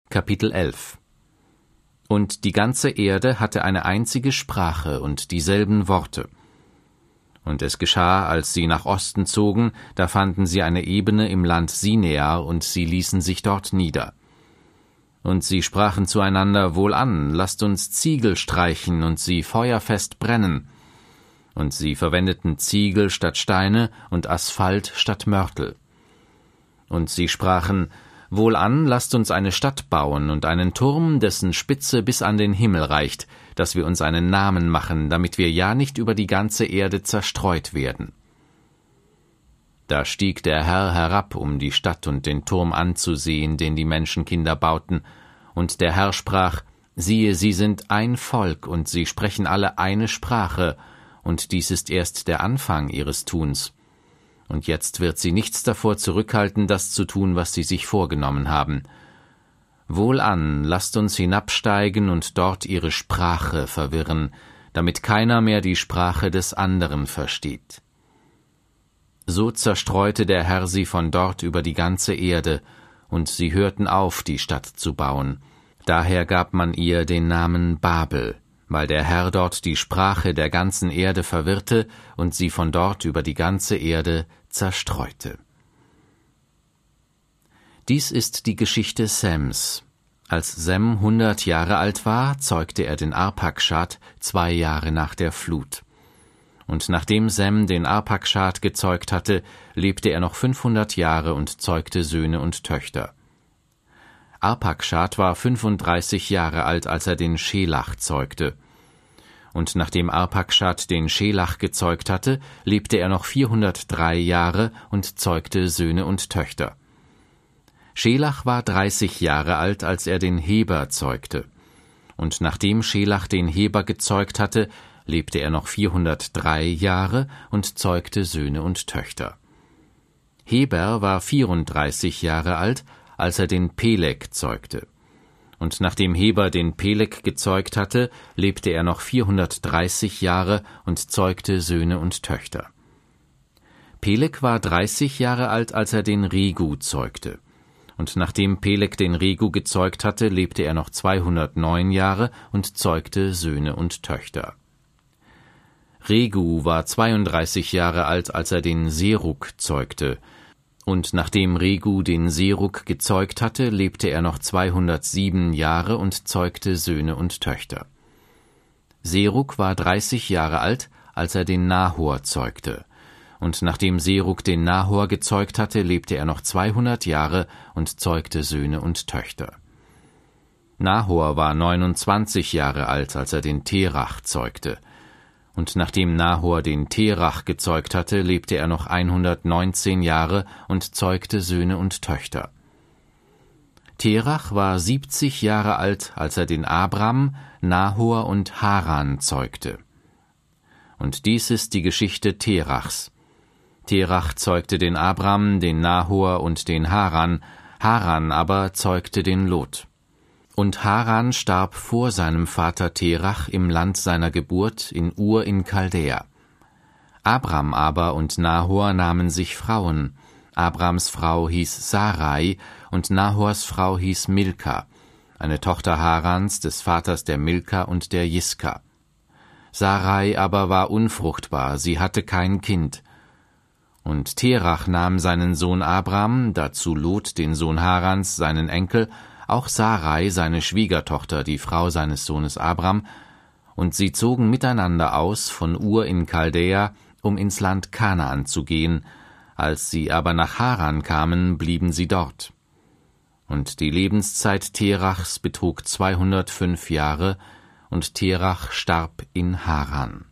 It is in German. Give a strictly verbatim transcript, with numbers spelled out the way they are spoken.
Kapitel elf. Und die ganze Erde hatte eine einzige Sprache und dieselben Worte. Und es geschah, als sie nach Osten zogen, da fanden sie eine Ebene im Land Sinear, und sie ließen sich dort nieder. Und sie sprachen zueinander: Wohlan, lasst uns Ziegel streichen und sie feuerfest brennen. Und sie verwendeten Ziegel statt Steine und Asphalt statt Mörtel. Und sie sprachen: Wohlan, lasst uns eine Stadt bauen und einen Turm, dessen Spitze bis an den Himmel reicht, dass wir uns einen Namen machen, damit wir ja nicht über die ganze Erde zerstreut werden. Da stieg der Herr herab, um die Stadt und den Turm anzusehen, den die Menschenkinder bauten. Und der Herr sprach: Siehe, sie sind ein Volk, und sie sprechen alle eine Sprache, und dies ist erst der Anfang ihres Tuns. Und jetzt wird sie nichts davor zurückhalten, das zu tun, was sie sich vorgenommen haben. Wohlan, lasst uns hinabsteigen und dort ihre Sprache verwirren, damit keiner mehr die Sprache des anderen versteht. So zerstreute der Herr sie von dort über die ganze Erde, und sie hörten auf, die Stadt zu bauen. Daher gab man ihr den Namen Babel, weil der Herr dort die Sprache der ganzen Erde verwirrte und sie von dort über die ganze Erde zerstreute. Dies ist die Geschichte Sems. Als Sem hundert Jahre alt war, zeugte er den Arpakschad zwei Jahre nach der Flut. Und nachdem Sem den Arpakschad gezeugt hatte, lebte er noch fünfhundert Jahre und zeugte Söhne und Töchter. Arpakschad war fünfunddreißig Jahre alt, als er den Schelach zeugte. Und nachdem Arpakschad den Schelach gezeugt hatte, lebte er noch vierhundertdrei Jahre und zeugte Söhne und Töchter. Schelach war dreißig Jahre alt, als er den Heber zeugte. Und nachdem Schelach den Heber gezeugt hatte, lebte er noch vierhundertdrei Jahre und zeugte Söhne und Töchter. Heber war vierunddreißig Jahre alt, als er den Peleg zeugte. Und nachdem Heber den Peleg gezeugt hatte, lebte er noch vierhundertdreißig Jahre und zeugte Söhne und Töchter. Peleg war dreißig Jahre alt, als er den Regu zeugte. Und nachdem Peleg den Regu gezeugt hatte, lebte er noch zweihundertneun Jahre und zeugte Söhne und Töchter. Regu war zweiunddreißig Jahre alt, als er den Serug zeugte. Und nachdem Regu den Serug gezeugt hatte, lebte er noch zweihundertsieben Jahre und zeugte Söhne und Töchter. Serug war dreißig Jahre alt, als er den Nahor zeugte. Und nachdem Serug den Nahor gezeugt hatte, lebte er noch zweihundert Jahre und zeugte Söhne und Töchter. Nahor war neunundzwanzig Jahre alt, als er den Terach zeugte. Und nachdem Nahor den Terach gezeugt hatte, lebte er noch hundertneunzehn Jahre und zeugte Söhne und Töchter. Terach war siebzig Jahre alt, als er den Abram, Nahor und Haran zeugte. Und dies ist die Geschichte Terachs. Terach zeugte den Abram, den Nahor und den Haran, Haran aber zeugte den Lot. Und Haran starb vor seinem Vater Terach im Land seiner Geburt in Ur in Chaldäa. Abram aber und Nahor nahmen sich Frauen. Abrams Frau hieß Sarai und Nahors Frau hieß Milka, eine Tochter Harans, des Vaters der Milka und der Jiska. Sarai aber war unfruchtbar, sie hatte kein Kind. Und Terach nahm seinen Sohn Abram, dazu Lot, den Sohn Harans, seinen Enkel, auch Sarai, seine Schwiegertochter, die Frau seines Sohnes Abram, und sie zogen miteinander aus von Ur in Chaldäa, um ins Land Kanaan zu gehen. Als sie aber nach Haran kamen, blieben sie dort. Und die Lebenszeit Terachs betrug zweihundertfünf Jahre, und Terach starb in Haran.